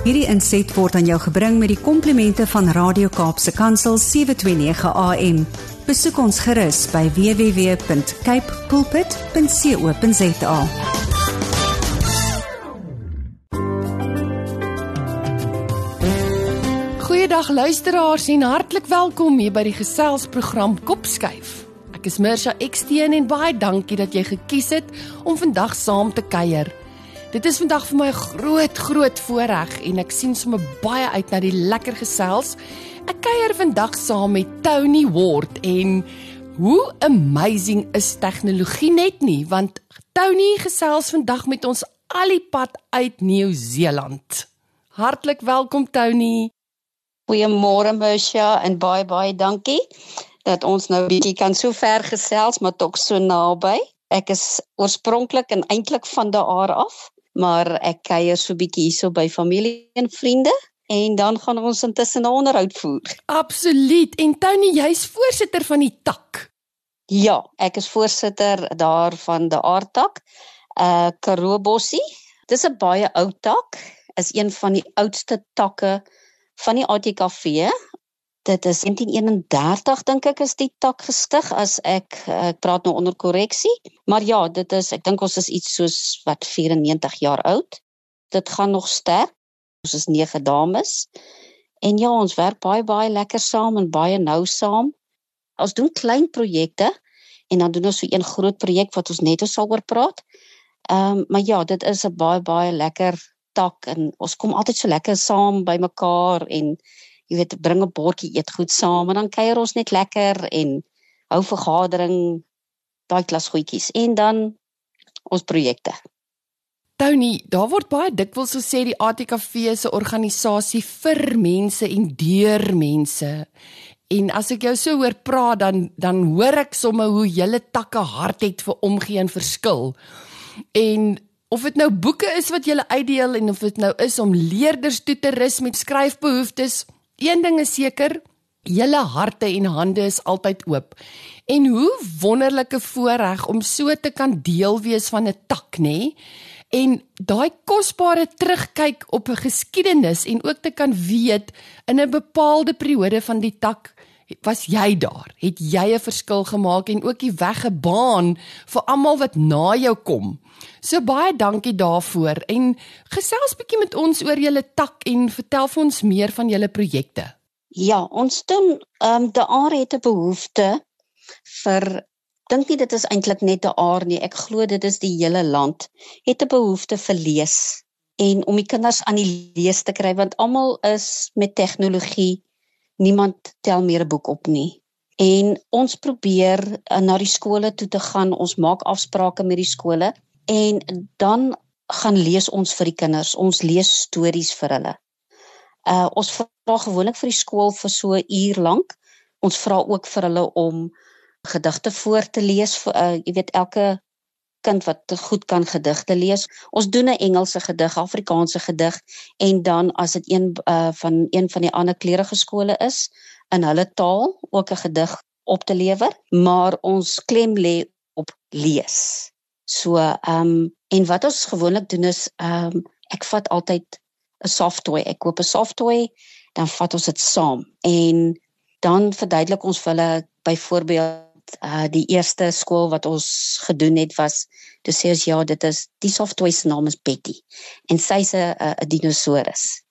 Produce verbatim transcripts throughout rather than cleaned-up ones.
Hierdie inset word aan jou gebring met die komplimente van Radio Kaapse Kansel sewe twee nege A M. Besoek ons gerus by w w w punt cape pulpit punt co punt za. Goeiedag luisteraars en hartlik welkom hier by die geselsprogram Kopskuif. Ek is Mirsha Eksteen en baie dankie dat jy gekies het om vandag saam te kuier. Dit is vandag vir my 'n groot, groot voorreg en ek sien sommer baie uit na die lekker gesels. Ek kuier vandag saam met Tony Ward en hoe amazing is tegnologie net nie, want Tony gesels vandag met ons al die pad uit Nieu-Seeland. Hartlik welkom Tony. Goeiemôre Mirsha en baie baie dankie dat ons nou bietjie kan so ver gesels, maar tog so naby. Ek is oorspronklik en eintlik van daar af, maar ek kuier so bietjie hierso by familie en vriende en dan gaan ons intussen 'n onderhoud voer. Absoluut. En Tony, jy's voorsitter van die tak. Ja, ek is voorsitter daar van die aardtak, uh Karoo Bossie. Dis 'n baie ou tak, is een van die oudste takke van die A T K V. Dit is negentien eenendertig dink ek is die tak gestig, as ek, ek praat nou onder korreksie. Maar ja, dit is, ek dink ons is iets soos wat vyfennegentig jaar oud. Dit gaan nog sterk. Ons is nege dames. En ja, ons werk baie baie lekker saam en baie nou saam. Ons doen klein projekte en dan doen ons so een groot projek wat ons net ons sal oor praat. Um, maar ja, dit is 'n baie baie lekker tak en ons kom altyd so lekker saam by mekaar en jy weet, bring 'n bordjie eet goed saam en dan kuier ons net lekker en hou vergadering, daai klas goedjies en dan ons projekte. Tony, daar word baie dikwels gesê die A T K V is 'n organisasie vir mense en deur mense. En as ek jou so hoor praat, dan dan hoor ek sommer hoe julle takke hart het vir omgee en verskil. En of dit nou boeke is wat julle uitdeel en of dit nou is om leerders toe te rus met skryfbehoeftes, een ding is seker, julle harte en hande is altyd oop. En hoe wonderlike voorreg om so te kan deel wees van 'n tak, nê? En daai kosbare terugkyk op 'n geskiedenis en ook te kan weet in 'n bepaalde periode van die tak was jy daar, het jy 'n verskil gemaak en ook die weg gebaan vir almal wat na jou kom. So baie dankie daarvoor en gesels bietjie met ons oor julle tak en vertel vir ons meer van julle projekte. Ja, ons doen, um, die aar het 'n behoefte vir, dink nie dit is eintlik net die aar nie, ek glo dit is die hele land, het 'n behoefte vir lees en om die kinders aan die lees te kry, want almal is met tegnologie, niemand tel meer 'n boek op nie. En ons probeer uh, na die skole toe te gaan, ons maak afsprake met die skole en dan gaan lees ons vir die kinders, ons lees stories vir hulle. Uh, ons vra gewoonlik vir die skool vir so 'n uur lank, ons vra ook vir hulle om gedigte voor te lees, vir, uh, jy weet elke kind wat goed kan gedigte lees. Ons doen 'n Engelse gedig, Afrikaanse gedig en dan as dit een uh, van een van die ander kleurige skole is, in hulle taal ook 'n gedig op te lewer, maar ons klem lê op lees. So, um, en wat ons gewoonlik doen is, um, ek vat altyd 'n softtoy, ek koop 'n softtoy, dan vat ons dit saam, en dan verduidelik ons vir hulle, byvoorbeeld, uh, die eerste skool wat ons gedoen het was, toe sê ons, ja, dit is, die softtoy se naam is Betty, en sy is 'n dinosaurus,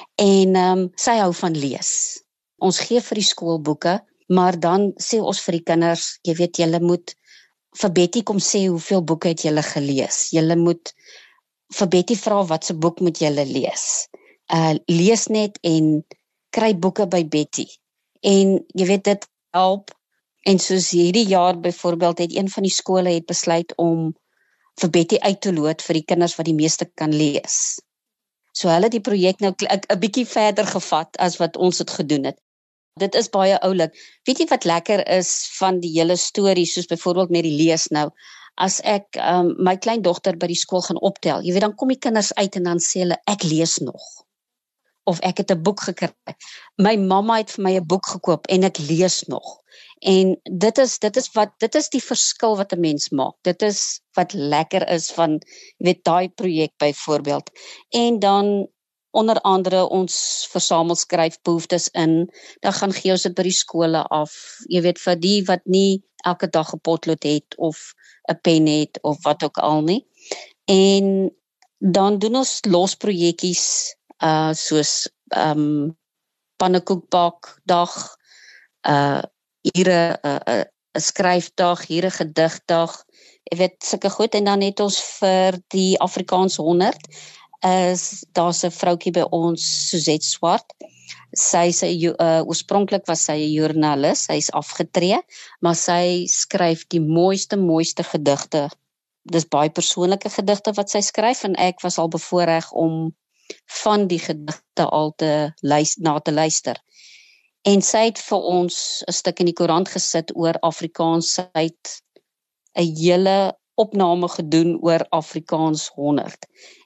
en um, sy hou van lees. Ons gee vir die skoolboeke, maar dan sê ons vir die kinders, jy weet, julle moet vir Betty kom sê hoeveel boeke het julle gelees. Julle moet vir Betty vra wat se boek moet julle lees. Uh, lees net en kry boeke by Betty. En jy weet dit help. En soos hierdie jaar byvoorbeeld het een van die skole het besluit om vir Betty uit te loot vir die kinders wat die meeste kan lees. So hulle het die projek nou 'n bietjie verder gevat as wat ons het gedoen het. Dit is baie oulik. Weet jy wat lekker is van die hele storie, soos byvoorbeeld met die lees nou, as ek um, my kleindogter by die skool gaan optel, jy weet, dan kom die kinders uit en dan sê hulle, ek lees nog. Of ek het 'n boek gekry. My mamma het vir my 'n boek gekoop en ek lees nog. En dit is, dit is wat, dit is die verskil wat 'n mens maak. Dit is wat lekker is van, jy weet, daai projek byvoorbeeld. En dan onder andere ons versamel skryfbehoeftes in, dan gaan gee ons dit by die skole af, jy weet, vir die wat nie elke dag 'n potlood het, of 'n pen het, of wat ook al nie. En dan doen ons losprojekkies, uh, soos um, pannekoekbakdag, uh, hier 'n uh, uh, 'n skryfdag, hier 'n gedigdag, jy weet, sulke goed, en dan het ons vir die Afrikaans honderd, is, daar's 'n vroutjie by ons, Suzette Swart, sy sy uh, oorspronklik was sy 'n joernalis, sy is afgetree, maar sy skryf die mooiste, mooiste gedigte, dis baie persoonlike gedigte wat sy skryf, en ek was al bevoorreg om van die gedigte al te luister, na te luister. En sy het vir ons 'n stuk in die koerant gesit oor Afrikaans, sy het 'n hele opname gedoen oor Afrikaans honderd.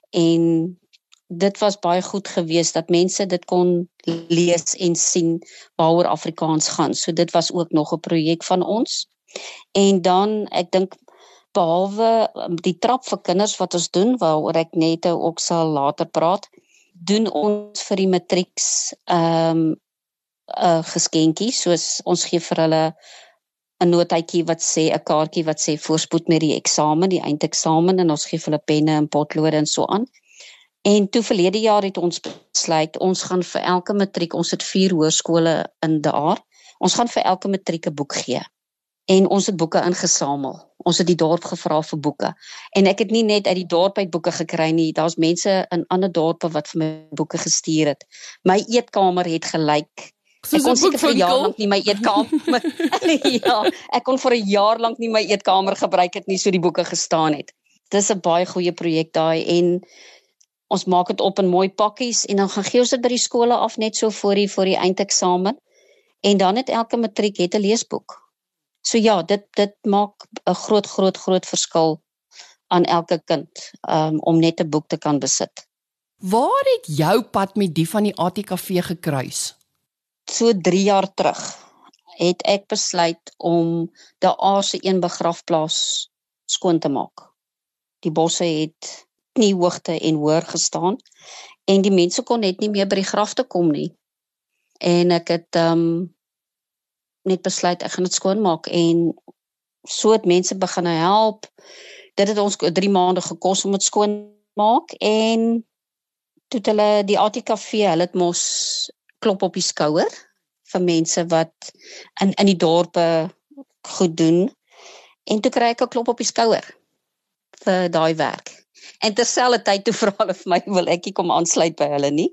En dit was baie goed geweest, dat mense dit kon lees en sien waaroor Afrikaans gaan. So dit was ook nog 'n projek van ons. En dan, ek dink, behalwe die trap vir kinders wat ons doen, waaroor ek net ook sal later praat, doen ons vir die matrieks um, 'n geskenkie, soos ons gee vir hulle 'n notaatjie wat sê, 'n kaartjie wat sê voorspoed met die eksamen, die eindeksamen, en ons gee vir hulle penne en potlode en so aan. En toe verlede jaar het ons besluit, ons gaan vir elke matriek, ons het vier hoërskole in De Aar, ons gaan vir elke matriek 'n boek gee. En ons het boeke ingesamel. Ons het die dorp gevra vir boeke. En ek het nie net uit die dorp uit boeke gekry nie, daar's mense in ander dorpe wat vir my boeke gestuur het. My eetkamer het gelyk. Ek kon seker vir 'n jaar lank nie my eetkamer ja, ek kon vir 'n jaar lank nie my eetkamer gebruik het nie, so die boeke gestaan het. Dis 'n baie goeie projek daai, en ons maak dit op in mooi pakkies, en dan gaan gee ons dit by die skole af, net so voor die, voor die eindeksamen, en dan het elke matriek het 'n leesboek. So ja, dit, dit maak 'n groot, groot, groot verskil aan elke kind, um, om net 'n boek te kan besit. Waar het jou pad met die van die A T K V gekruis? So drie jaar terug het ek besluit om De Aar se een begrafplaas skoon te maak. Die bosse het nie hoogte en hoër gestaan, en die mense kon net nie meer by die grafte kom nie. En ek het um, net besluit, ek gaan dit skoonmaak, en so het mense begin help. Dit het ons drie maande gekos om dit skoonmaak, en toe het hulle, die A T K V, hulle het mos klop op die skouer vir mense wat in, in die dorpe goed doen, en toe kry ek 'n klop op die skouer vir daai werk. En terselfdertyd toe vra hulle vir my, wil ek nie kom aansluit by hulle nie.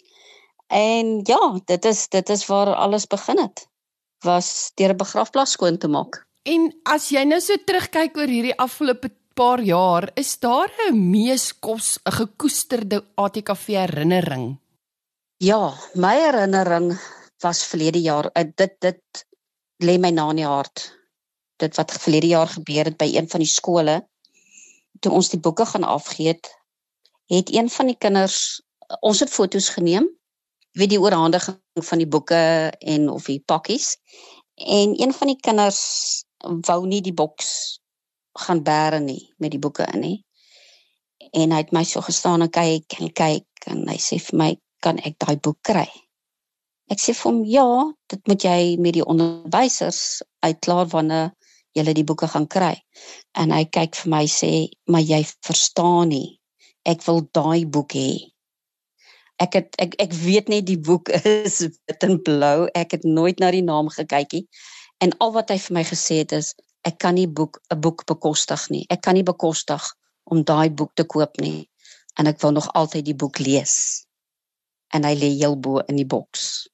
En ja, dit is, dit is waar alles begin het, was deur 'n begrafplaas skoon te maak. En as jy nou so terugkyk oor hierdie afgelope paar jaar, is daar 'n mees kos, 'n gekoesterde A T K V herinnering? Ja, my herinnering was verlede jaar, dit, dit lê my na in die hart. Dit wat verlede jaar gebeur het by een van die skole, toe ons die boeke gaan afgee het, het een van die kinders, ons het foto's geneem, weet die oorhandiging van die boeke en of die pakkies, en een van die kinders wou nie die boks gaan bære nie, met die boeke in nie. En hy het my so gestaan en kyk en kyk, en hy sê vir my, kan ek daai boek kry? Ek sê vir hom, ja, dit moet jy met die onderwysers uitklaar wanneer julle die boeke gaan kry. En hy kyk vir my sê, maar jy verstaan nie, ek wil daai boek hê. Ek, het, ek, ek weet net die boek is wit en blou, ek het nooit na die naam gekykie, en al wat hy vir my gesê het is, ek kan nie boek, 'n boek bekostig nie, ek kan nie bekostig om daai boek te koop nie, en ek wil nog altyd die boek lees. En hy lê heel bo in die boks.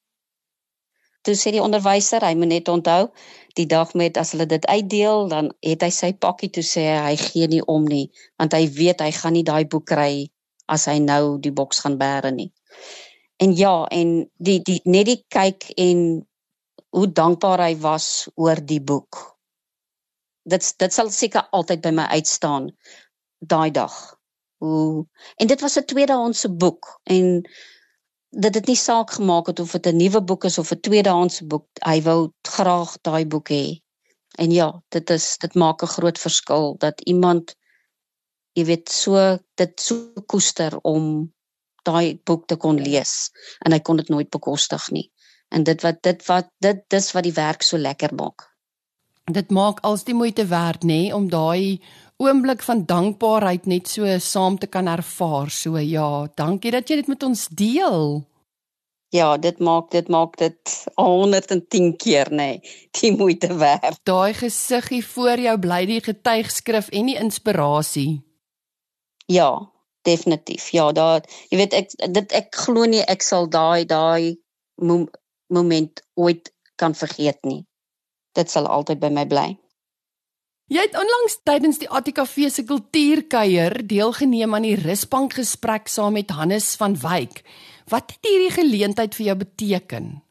Toe sê die onderwyser, hy moet net onthou, die dag met, as hulle dit uitdeel, dan het hy sy pakkie, toe sê hy, hy gee nie om nie, want hy weet, hy gaan nie daai boek kry, as hy nou die boks gaan bære nie. En ja, en die, die, net die kyk en hoe dankbaar hy was oor die boek. Dit, dit sal seker altyd by my uitstaan, daai dag. Hoe, en dit was 'n tweedehandse boek, en dit het nie saak gemaak het of dit 'n nuwe boek is of 'n tweedehandse boek, hy wou graag daai boek hê. En ja, dit is, dit maak 'n groot verskil, dat iemand, jy weet, so, dit so koester om daai boek te kon lees en hy kon dit nooit bekostig nie. En dit wat dit wat dit dis wat die werk so lekker maak. Dit maak als die moeite werd, nê, om daai oomblik van dankbaarheid net so saam te kan ervaar. So ja, dankie dat jy dit met ons deel. Ja, dit maak dit maak dit honderd en tien keer, nee, die moeite werd. Daai gesiggie voor jou bly die getuigskrif en die inspirasie. Ja, definitief. Ja, daar jy weet ek dit ek glo nie ek sal daai daai mo moment ooit kan vergeet nie. Dit sal altyd by my bly. Jy het onlangs tydens die A T K V se kultuurkuier deelgeneem aan die Rusbank gesprek saam met Hannes van Wyk. Wat het hierdie geleentheid vir jou beteken?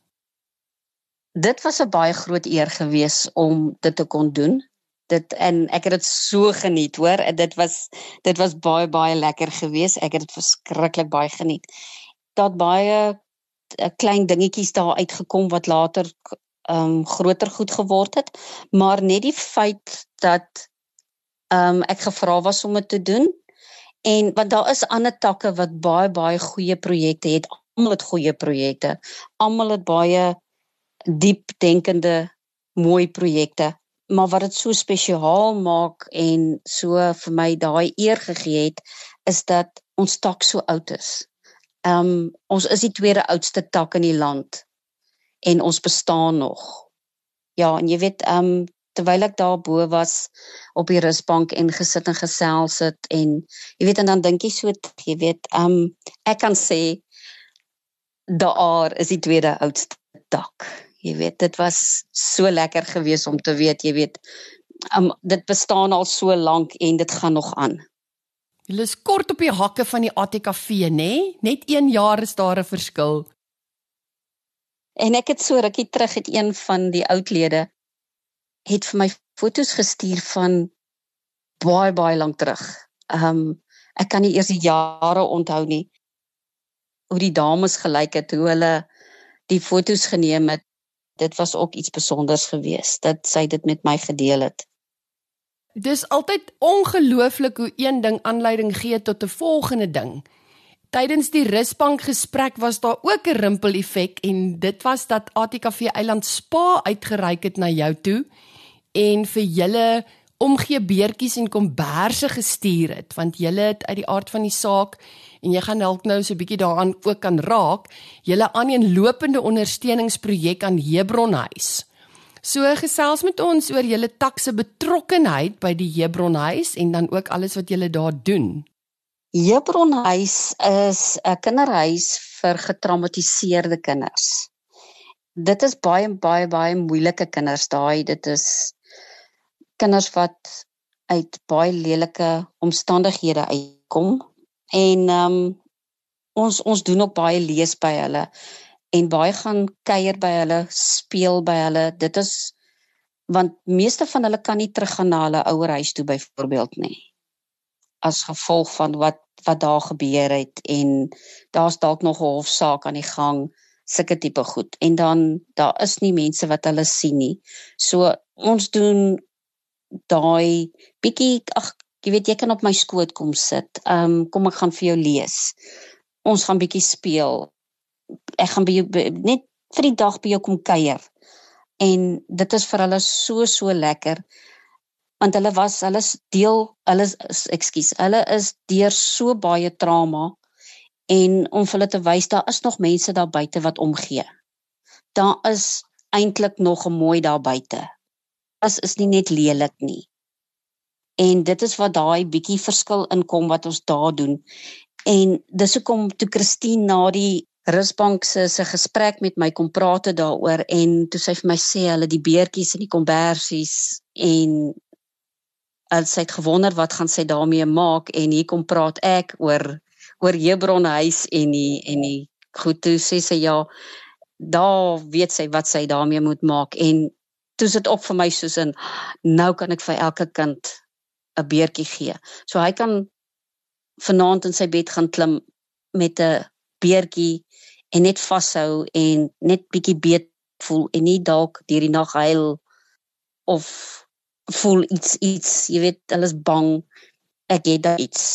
Dit was 'n baie groot eer gewees om dit te kon doen. Dit en ek het dit so geniet, hoor. En dit was dit was baie baie lekker gewees. Ek het dit verskriklik baie geniet. Daar baie uh, klein dingetjies daar uitgekom wat later um groter goed geword het, maar net die feit dat um ek gevra was om dit te doen. En want daar is ander takke wat baie baie goeie projekte het. Almal het goeie projekte. Almal het baie diep denkende mooi projekte. Maar wat dit so spesiaal maak en so vir my daai eer gegee het, is dat ons tak so oud is. Um ons is die tweede oudste tak in die land en ons bestaan nog. Ja, en jy weet, um terwyl ek daar bo was op die Rusbank en gesit en gesels het en jy weet en dan dink jy so, jy weet, um ek kan sê daar is die tweede oudste tak. Jy weet, dit was so lekker gewees om te weet, jy weet, um, dit bestaan al so lank en dit gaan nog aan. Julle is kort op die hakke van die A T K V, nê? Net een jaar is daar 'n verskil. En ek het so rukkie terug het een van die oudlede het vir my foto's gestuur van baie baie lank terug. Um, ek kan nie eers die jare onthou nie, hoe die dames gelyk het, hoe hulle die foto's geneem het. Dit was ook iets besonders geweest, dat sy dit met my gedeel het. Dis altyd ongelooflik hoe een ding aanleiding gee tot 'n volgende ding. Tydens die Rusbank gesprek was daar ook 'n rimpel-effek en dit was dat A T K V Eiland Spa uitgereik het na jou toe en vir julle omgee beertjies en komberse gestuur het, want julle het uit die aard van die saak, en jy gaan dalk nou so 'n bietjie daaraan ook kan raak, julle aaneenlopende ondersteuningsprojek aan Hebronhuis. So gesels met ons oor julle tak se betrokkenheid by die Hebronhuis en dan ook alles wat julle daar doen. Hebronhuis is 'n kinderhuis vir getraumatiseerde kinders. Dit is baie baie baie moeilike kinders daai, dit is kinders wat uit baie lelike omstandighede uitkom en um, ons ons doen ook baie lees by hulle en baie gaan kuier by hulle, speel by hulle. Dit is want meeste van hulle kan nie teruggaan na hulle ouerhuis toe byvoorbeeld nie, as gevolg van wat wat daar gebeur het en daar's dalk nog 'n hofsaak aan die gang, sulke tipe goed. En dan daar is nie mense wat hulle sien nie. So ons doen daai bietjie, ag, jy weet, jy kan op my skoot kom sit. Um, kom ek gaan vir jou lees. Ons gaan bietjie speel. Ek gaan by jou, net vir die dag by jou kom kuier. En dit is vir hulle so, so lekker. Want hulle was, hulle is deel, hulle is, ekskuus, hulle is deur so baie trauma. En om vir hulle te wys, daar is nog mense daar buite wat omgee. Daar is eintlik nog 'n mooi daar buite. As is nie net lelik nie. En dit is wat daai bietjie verskil inkom wat ons daar doen. En dis hoekom toe Christine na die Rusbank se se gesprek met my kom praat daaroor en toe sy vir my sê hulle die beertjies en die kombersies en as sy het gewonder wat gaan sy daarmee maak en hier kom praat ek oor oor Hebronhuis en die en die goed, toe sê sy ja, daar weet sy wat sy daarmee moet maak en toe sit op vir my soos in, nou kan ek vir elke kind 'n beertjie gee. So hy kan vanaand in sy bed gaan klim met 'n beertjie en net vashou en net bietjie beet voel en nie dalk deur die nag huil of voel iets iets, jy weet, hulle is bang, ek het daar iets.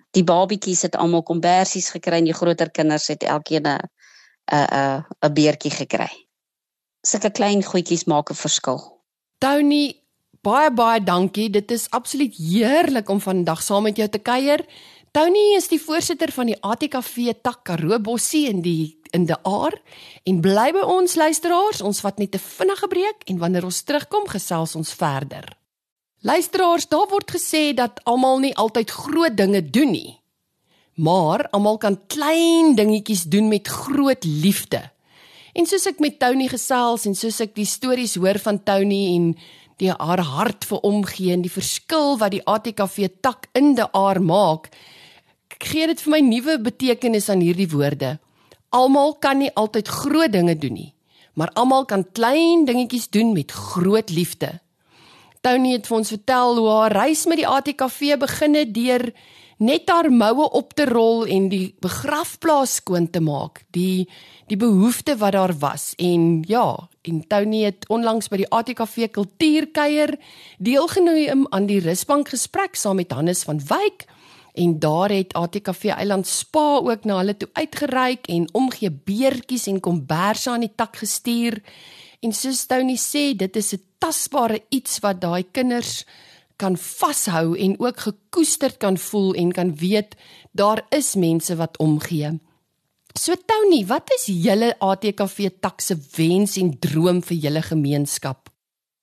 Die babietjies het almal kombersies gekry en die groter kinders het elkeen 'n 'n 'n 'n beertjie gekry. Sulke klein goedjies maak 'n verskil. Tony, baie baie dankie. Dit is absoluut heerlik om vandag saam met jou te kuier. Tony is die voorsitter van die A T K V tak Karoo Bossie in die in De Aar en bly by ons luisteraars. Ons vat net 'n vinnige breek en wanneer ons terugkom gesels ons verder. Luisteraars, daar word gesê dat almal nie altyd groot dinge doen nie. Maar almal kan klein dingetjies doen met groot liefde. En soos ek met Tony gesels en soos ek die stories hoor van Tony en die haar hart vir omgee en die verskil wat die A T K V tak in De Aar maak, gee dit vir my nuwe betekenis aan hierdie woorde. Almal kan nie altyd groot dinge doen nie, maar almal kan klein dingetjies doen met groot liefde. Tony het vir ons vertel hoe haar reis met die A T K V begin het deur net haar moue op te rol en die begrafplaas skoon te maak, die die behoefte wat daar was. En ja, en Tony het onlangs by die A T K V kultuurkuier deelgeneem aan die Rusbank gesprek saam met Hannes van Wyk, en daar het A T K V Eiland Spa ook na hulle toe uitgereik en omgee beertjies en komberse aan die tak gestuur. En soos Tony sê, dit is 'n tasbare iets wat daai kinders kan vashou en ook gekoesterd kan voel en kan weet, daar is mense wat omgee. So Tony, wat is julle A T K V tak se wens en droom vir julle gemeenskap?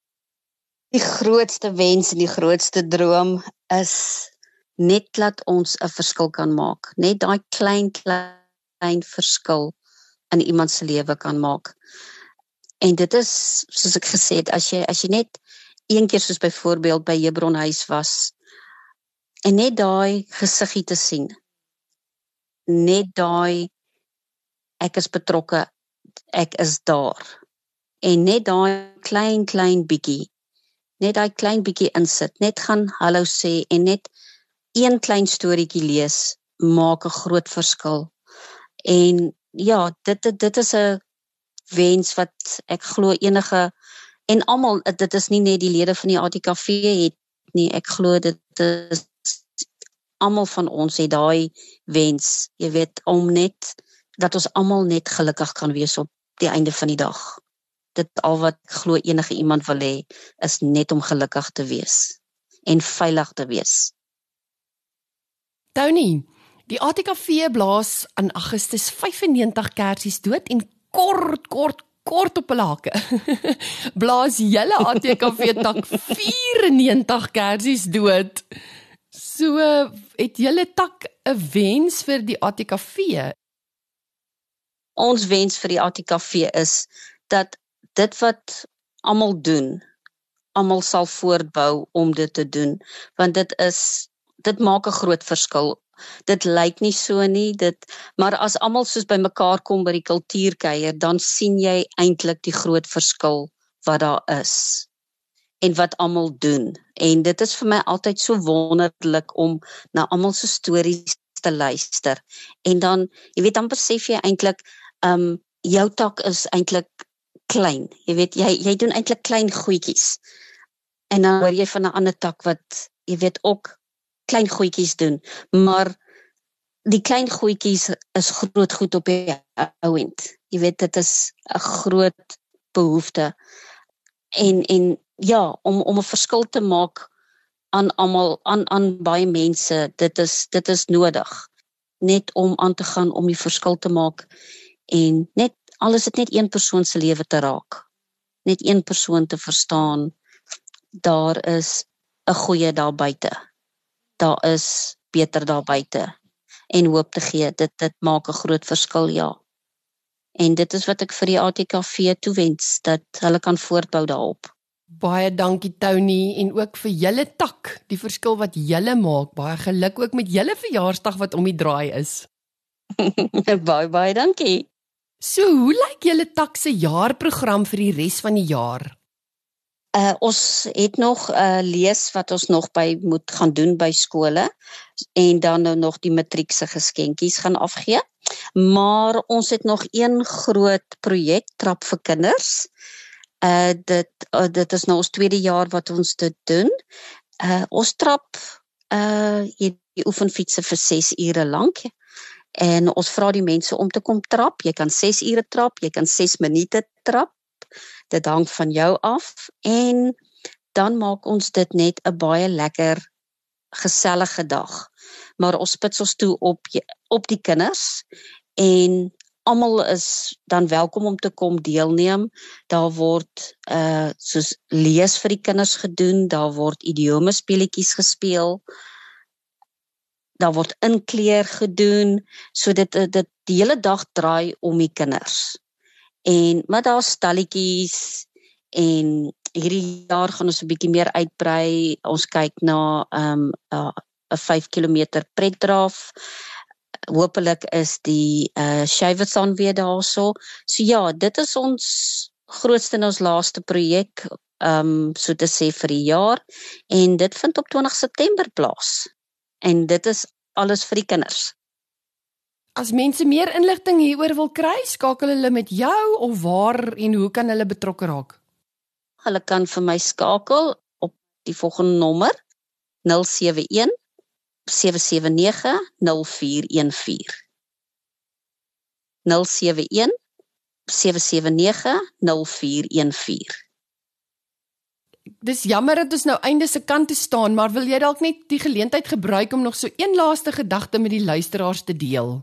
Die grootste wens en die grootste droom is net dat ons 'n verskil kan maak. Net daai klein, klein verskil in iemand se lewe kan maak. En dit is, soos ek gesê het, as jy, as jy net een keer soos byvoorbeeld by Hebronhuis was, en net daai gesiggie te sien, net daai, ek is betrokke, ek is daar, en net daai klein, klein bietjie, net daai klein bietjie insit, net gaan hallo sê, en net een klein storieetjie lees, maak 'n groot verskil. En ja, dit, dit is 'n wens wat ek glo enige, en almal, dit is nie net die lede van die A T K V het nie, ek glo dit is, almal van ons het daai wens, jy weet, om net, dat ons almal net gelukkig kan wees op die einde van die dag. Dit al wat ek glo enige iemand wil hê, is net om gelukkig te wees, en veilig te wees. Tony, die A T K V blaas in Augustus vyfennegentig kersies dood en kort, kort, kort op hulle hakke. Blaas julle A T K V tak vierennegentig kersies dood. So, het julle tak 'n wens vir die A T K V? Ons wens vir die A T K V is dat dit wat almal doen, almal sal voortbou om dit te doen, want dit is, dit maak 'n groot verskil. Dit lyk nie so nie, dit, maar as almal soos by mekaar kom by die kultuurkuier, dan sien jy eintlik die groot verskil wat daar is en wat almal doen. En dit is vir my altyd so wonderlik om na almal se stories te luister. En dan, jy weet, dan besef jy eintlik, um, jou tak is eintlik klein. Jy weet, jy, jy doen eintlik klein goedjies. En dan hoor jy van 'n ander tak wat, jy weet, ook klein goedjies doen, maar die klein goedjies is groot goed op die ou end. Jy weet, dit is 'n groot behoefte. En, en ja, om, om 'n verskil te maak aan almal, aan, aan baie mense, dit is, dit is nodig. Net om aan te gaan, om die verskil te maak, en net, al is dit net een persoon se lewe te raak. Net een persoon te verstaan, daar is 'n goeie daar buite. Daar is beter daar buite, en hoop te gee, dit, dit maak 'n groot verskil, ja. En dit is wat ek vir die A T K V toewens, dat hulle kan voortbou daarop. Baie dankie Tony, en ook vir julle tak, die verskil wat julle maak, baie geluk ook met julle verjaarsdag wat om die draai is. Baie, baie dankie. So, hoe lyk julle tak se jaarprogram vir die res van die jaar? Uh, ons het nog uh, lees wat ons nog by moet gaan doen by skole, en dan nou nog die matriekse geskenkies gaan afgee, maar ons het nog een groot projek, Trap vir Kinders. Uh, dit, uh, dit is nou ons tweede jaar wat ons dit doen. Uh, ons trap uh, jy, jy oefen fietsen vir ses ure lank, en ons vra die mense om te kom trap, jy kan ses ure trap, jy kan ses minute trap, dit hang van jou af, en dan maak ons dit net 'n baie lekker, gesellige dag. Maar ons spits ons toe op, op die kinders, en almal is dan welkom om te kom deelneem. Daar word uh, soos lees vir die kinders gedoen, daar word idiome speletjies gespeel, daar word inkleer gedoen, so dit, dit die hele dag draai om die kinders. En, maar daar is stalletjies, en hierdie jaar gaan ons 'n bietjie meer uitbrei, ons kyk na 'n um, vyf kilometer pretdraf, hopelik is die uh, Shavitsan weer daarso. So ja, dit is ons grootste en ons laaste projek, um, so te sê vir die jaar, en dit vind op twintig September plaas. En dit is alles vir die kinders. As mense meer inligting hieroor wil kry, skakel hulle met jou, of waar en hoe kan hulle betrokke raak? Hulle kan vir my skakel op die volgende nommer, nul sewe een, sewe sewe nege, nul vier een vier. nul sewe een, sewe sewe nege, nul vier een vier. Dis jammer dat ons nou einde se kant te staan, maar wil jy dalk net die geleentheid gebruik om nog so een laaste gedagte met die luisteraars te deel?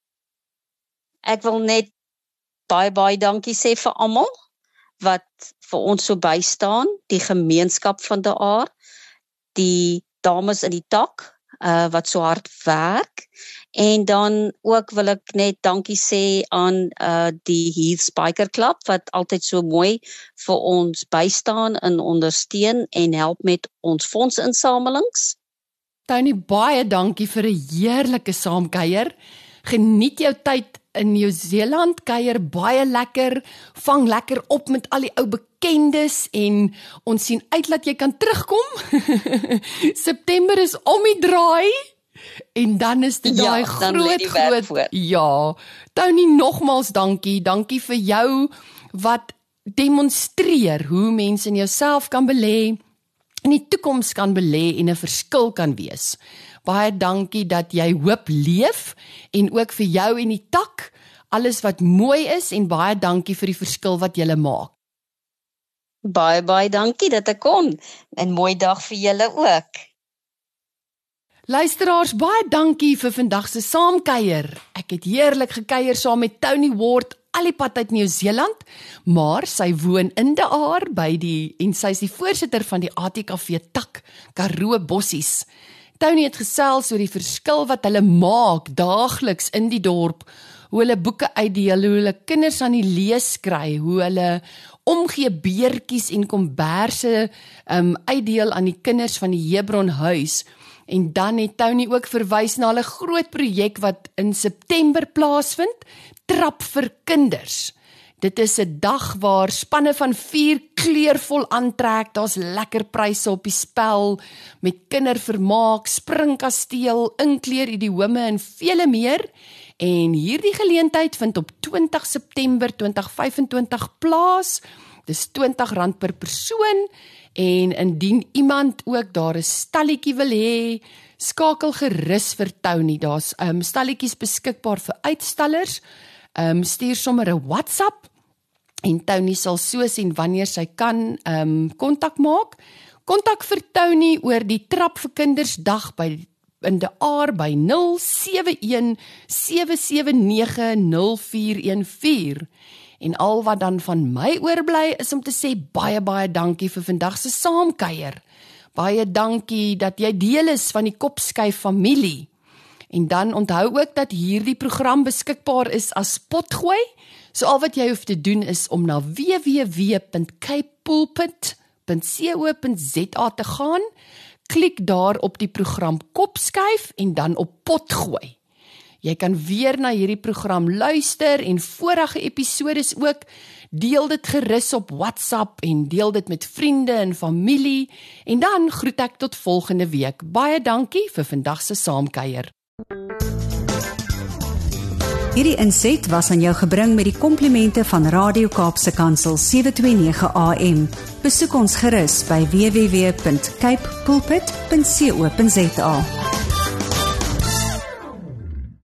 Ek wil net baie baie dankie sê vir almal wat vir ons so bystaan, die gemeenskap van De Aar, die dames in die tak, uh, wat so hard werk, en dan ook wil ek net dankie sê aan uh, die Heath Spiker Club, wat altyd so mooi vir ons bystaan en ondersteun en help met ons fondsinsamelings. Tony, baie dankie vir 'n heerlike saamkuier. Geniet jou tyd in Nieu-Seeland, kuier baie lekker, vang lekker op met al die ou bekendes, en ons sien uit dat jy kan terugkom. September is om die draai, en dan is dit daai ja, groot, groot, ja, Tony, nogmaals dankie, dankie vir jou, wat demonstreer hoe mense in jouself kan belê, in die toekoms kan belê en 'n verskil kan wees. Baie dankie dat jy hoop leef, en ook vir jou en die tak, alles wat mooi is, en baie dankie vir die verskil wat julle maak. Baie, baie dankie dat ek kon, en mooi dag vir julle ook. Luisteraars, baie dankie vir vandag se saamkuier. Ek het heerlik gekuier saam met Tony Ward, al die pad uit Nieu-Seeland, maar sy woon in De Aar by die, en sy is die voorsitter van die A T K V tak, Karoo Bossies. Tony het gesels oor die verskil wat hulle maak daagliks in die dorp, hoe hulle boeke uitdeel, hoe hulle kinders aan die lees kry, hoe hulle omgee beertjies en komberse um, uitdeel aan die kinders van die Hebron huis. En dan het Tony ook verwys na hulle groot projek wat in September plaasvind, Trap vir Kinders. Dit is 'n dag waar spanne van vier kleurvol aantrek, daar's lekker pryse op die spel, met kindervermaak, springkasteel, inkleer idiome en vele meer. En hierdie geleentheid vind op twintig September twintig vyf en twintig plaas. Dis twintig rand per persoon, en indien iemand ook daar 'n stalletjie wil hê, skakel gerus vir Tony. Daar's um, stalletjies beskikbaar vir uitstallers. Um, stuur sommer 'n WhatsApp, en Tony sal so sien wanneer sy kan um, kontak maak. Kontak vir Tony oor die Trap vir Kinders dag by in De Aar by nul sewe een, sewe sewe nege, nul vier een vier. En al wat dan van my oorbly is om te sê baie baie dankie vir vandag se saamkuier. Baie dankie dat jy deel is van die Kopskyf familie. En dan onthou ook dat hierdie program beskikbaar is as potgooi. So al wat jy hoef te doen is om na w w w punt cape pulpit punt co punt za te gaan. Klik daar op die program Kopskyf en dan op potgooi. Jy kan weer na hierdie program luister en vorige episodes ook. Deel dit gerus op WhatsApp en deel dit met vriende en familie. En dan groet ek tot volgende week. Baie dankie vir vandag se saamkuier. Hierdie inset was aan jou gebring met die komplimente van Radio Kaapse Kansel sewe twee nege A M. Besoek ons gerus by w w w punt cape pulpit punt co punt za.